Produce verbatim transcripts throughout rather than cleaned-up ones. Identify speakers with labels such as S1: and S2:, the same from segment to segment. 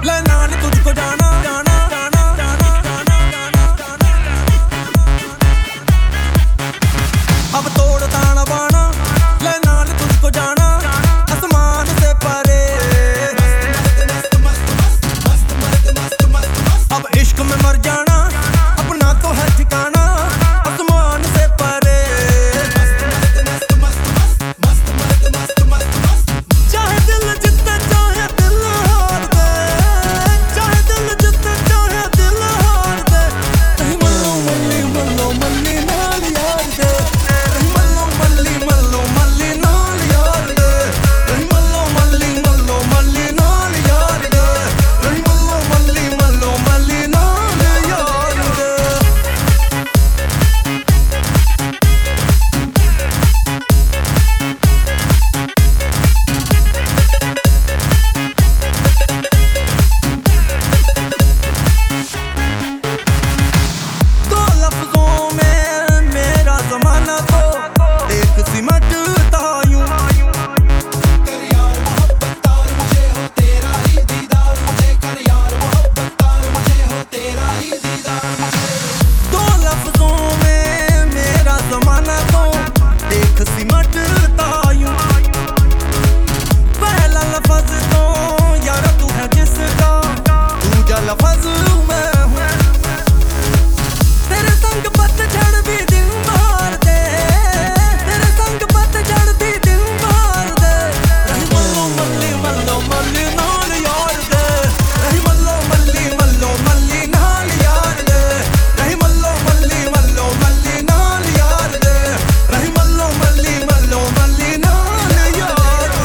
S1: ले नाल तुझको जाना जाना जाना जाना जाना जाना अब तोड़ ताना बाना ले नाल तुझको जाना आसमान से परे अब इश्क में मर जाना अपना तो है ठिकाना आसमान से परे चाहे दिल जितना चाहे दिल हार दे चाहे दिल जितना चाहे दिल हार दे कहीं मल्लो मल्ली मल्लो मल्ली नाल यार दे कहीं मल्लो मल्ली मल्लो मल्ली नाल यार दे कहीं मल्लो मल्ली मल्लो मल्ली नाल यार दे कहीं मल्लो मल्ली मल्लो मल्ली नाल यार दे दो लफ्जों में मेरा ज़माना तो एक सिमटता यूं
S2: कर यार मोहब्बत तार मुझे हो तेरा ही दीदार मुझे कर यार मोहब्बत तार मुझे हो तेरा ही दीदार मुझे
S1: दो लफ्जों में मेरा ज़माना तो एक सिमटता यूं पहला लफ्ज तो यार तू है जिसका दूजा लफ्ज मैं हूँ तेरे संग पतझड़ भी दिन मार दे तेरे संग पतझड़ भी दिन मार दे रही मल्लो मल्ली मल्लो मल्ली नाल यार दे रही मल्लो मल्ली मल्लो मल्ली नाल यार दे रही मल्लो मल्ली मल्लो मल्ली नाल यार दे रही मल्लो मल्ली मल्लो मल्ली नाल यार दे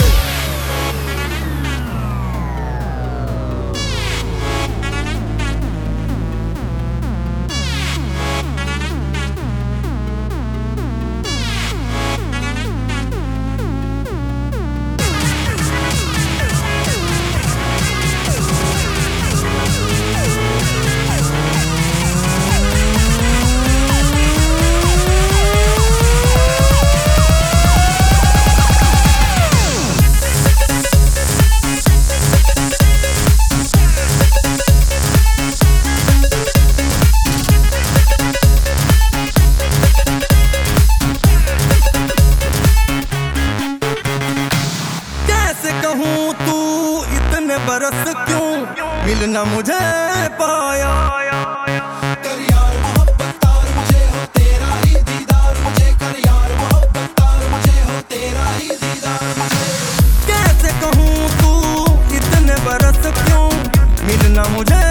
S1: कैसे कहूँ तू इतने बरस क्यों मिलना मुझे पाया
S2: कर यार मोहब्बत तार मुझे हो तेरा ही दीदार मुझे कर यार मोहब्बत तार मुझे हो तेरा ही दीदार मुझे
S1: कैसे कहूँ तू इतने बरस क्यों मिलना मुझे